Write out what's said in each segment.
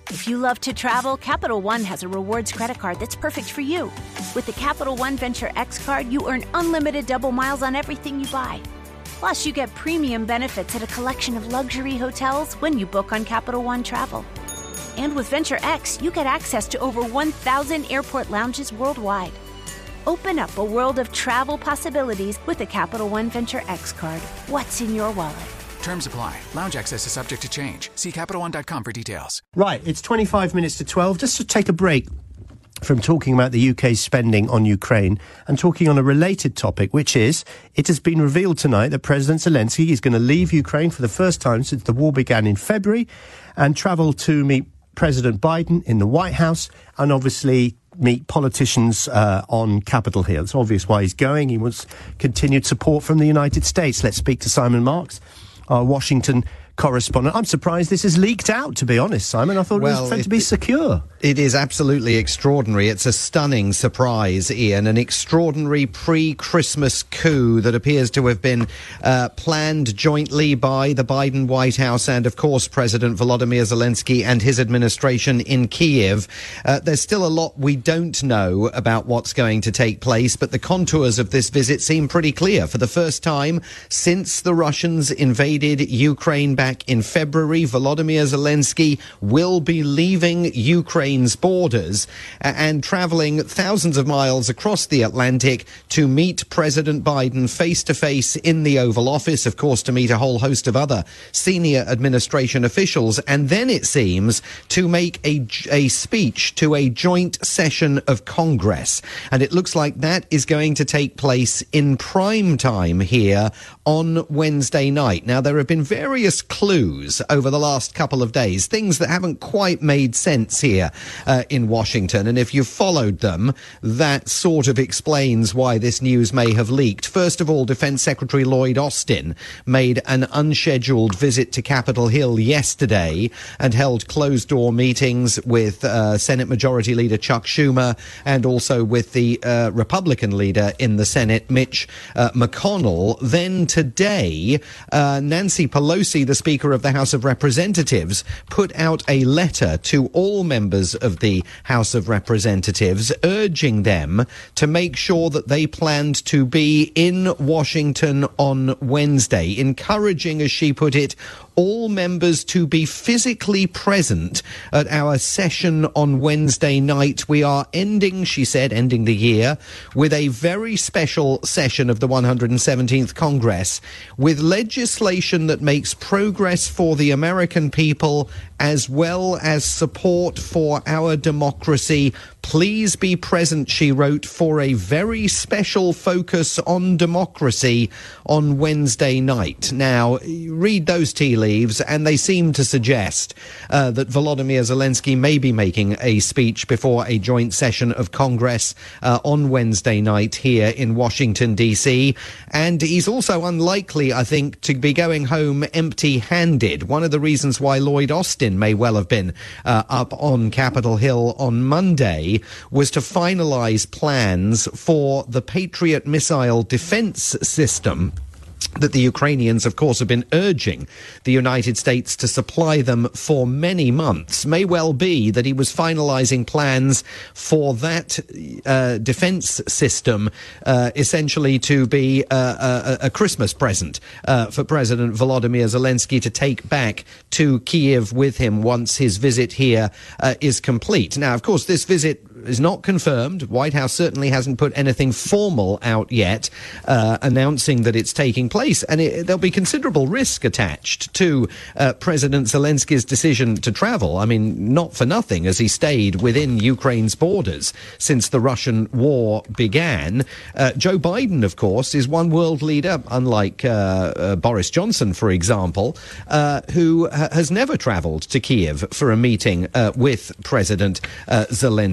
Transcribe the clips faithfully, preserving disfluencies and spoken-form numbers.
If you love to travel, Capital One has a rewards credit card that's perfect for you. With the Capital One Venture X card, you earn unlimited double miles on everything you buy. Plus, you get premium benefits at a collection of luxury hotels when you book on Capital One Travel. And with Venture X, you get access to over one thousand airport lounges worldwide. Open up a world of travel possibilities with the Capital One Venture X card. What's in your wallet? Terms apply. Lounge access is subject to change. See Capital One dot com for details. Right, it's twenty-five minutes to twelve. Just to take a break from talking about the U K's spending on Ukraine and talking on a related topic, which is, it has been revealed tonight that President Zelensky is going to leave Ukraine for the first time since the war began in February and travel to meet President Biden in the White House and obviously meet politicians uh, on Capitol Hill. It's obvious why he's going. He wants continued support from the United States. Let's speak to Simon Marks, our Washington correspondent. I'm surprised this is leaked out, to be honest, Simon. I thought well, it was meant to be secure. It is absolutely extraordinary. It's a stunning surprise, Ian, an extraordinary pre-Christmas coup that appears to have been uh, planned jointly by the Biden White House and, of course, President Volodymyr Zelensky and his administration in Kyiv. Uh, there's still a lot we don't know about what's going to take place, but the contours of this visit seem pretty clear. For the first time since the Russians invaded Ukraine back in February, Volodymyr Zelensky will be leaving Ukraine's borders and traveling thousands of miles across the Atlantic to meet President Biden face-to-face in the Oval Office, of course, to meet a whole host of other senior administration officials, and then, it seems, to make a, a speech to a joint session of Congress. And it looks like that is going to take place in prime time here on Wednesday night. Now, there have been various clues over the last couple of days, things that haven't quite made sense here uh, in Washington. And if you've followed them, that sort of explains why this news may have leaked. First of all, Defense Secretary Lloyd Austin made an unscheduled visit to Capitol Hill yesterday and held closed-door meetings with uh, Senate Majority Leader Chuck Schumer and also with the uh, Republican leader in the Senate, Mitch uh, McConnell. Then today, uh, Nancy Pelosi, the Speaker of the House of Representatives, put out a letter to all members of the House of Representatives urging them to make sure that they planned to be in Washington on Wednesday, encouraging, as she put it, all members to be physically present at our session on Wednesday night. We are ending, she said, ending the year with a very special session of the one hundred seventeenth Congress with legislation that makes progress for the American people as well as support for our democracy. Please be present, she wrote, for a very special focus on democracy on Wednesday night. Now, read those tea leaves, and they seem to suggest uh, that Volodymyr Zelensky may be making a speech before a joint session of Congress uh, on Wednesday night here in Washington, D C. And he's also unlikely, I think, to be going home empty-handed. One of the reasons why Lloyd Austin may well have been uh, up on Capitol Hill on Monday was to finalize plans for the Patriot missile defense system that the Ukrainians, of course, have been urging the United States to supply them for many months. May well be that he was finalizing plans for that uh, defense system uh, essentially to be uh, a, a Christmas present uh, for President Volodymyr Zelensky to take back to Kyiv with him once his visit here uh, is complete. Now, of course, this visit is not confirmed. White House certainly hasn't put anything formal out yet uh, announcing that it's taking place, and it, there'll be considerable risk attached to uh, President Zelensky's decision to travel. I mean, not for nothing, as he stayed within Ukraine's borders since the Russian war began. Uh, Joe Biden, of course, is one world leader, unlike uh, uh, Boris Johnson, for example, uh, who ha- has never traveled to Kyiv for a meeting uh, with President uh, Zelensky.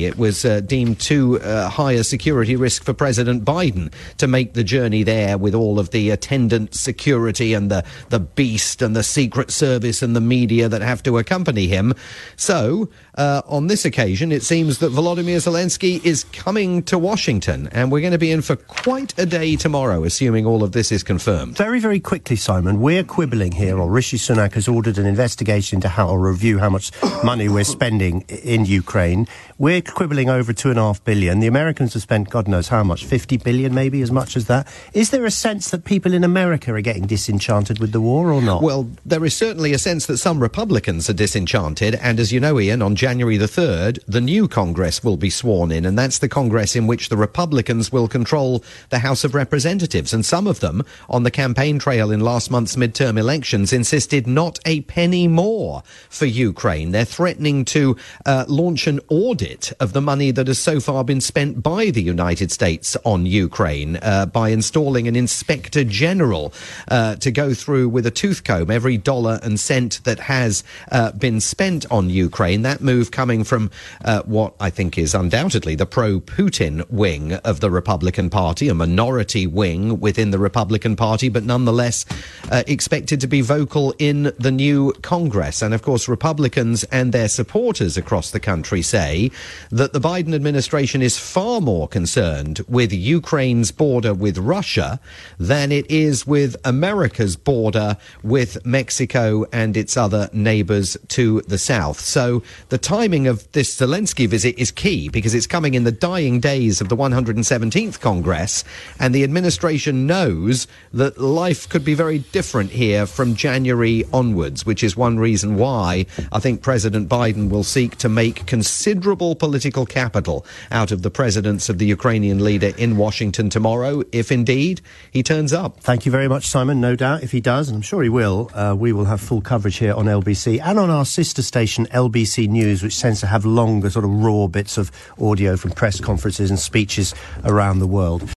It was uh, deemed too uh, high a security risk for President Biden to make the journey there with all of the attendant security and the, the beast and the Secret Service and the media that have to accompany him. So, uh, on this occasion, it seems that Volodymyr Zelensky is coming to Washington, and we're going to be in for quite a day tomorrow, assuming all of this is confirmed. Very, very quickly, Simon, we're quibbling here, or Rishi Sunak has ordered an investigation into how, or review how much money we're spending in Ukraine. We're quibbling over two and a half billion. The Americans have spent God knows how much, fifty billion, maybe as much as that. Is there a sense that people in America are getting disenchanted with the war or not? Well, there is certainly a sense that some Republicans are disenchanted, and as you know, Ian, on January the third, the new Congress will be sworn in, and that's the Congress in which the Republicans will control the House of Representatives, and some of them, on the campaign trail in last month's midterm elections, insisted not a penny more for Ukraine. They're threatening to uh, launch an audit of the money that has so far been spent by the United States on Ukraine uh, by installing an inspector general uh, to go through with a tooth comb every dollar and cent that has uh, been spent on Ukraine. That move coming from uh, what I think is undoubtedly the pro-Putin wing of the Republican Party, a minority wing within the Republican Party, but nonetheless uh, expected to be vocal in the new Congress. And of course, Republicans and their supporters across the country say that the Biden administration is far more concerned with Ukraine's border with Russia than it is with America's border with Mexico and its other neighbours to the south. So the timing of this Zelensky visit is key because it's coming in the dying days of the one hundred seventeenth Congress, and the administration knows that life could be very different here from January onwards, which is one reason why I think President Biden will seek to make considerable political capital out of the presence of the Ukrainian leader in Washington tomorrow, if indeed he turns up. Thank you very much, Simon. No doubt, if he does, and I'm sure he will, uh, we will have full coverage here on L B C and on our sister station, L B C News, which tends to have longer, sort of raw bits of audio from press conferences and speeches around the world.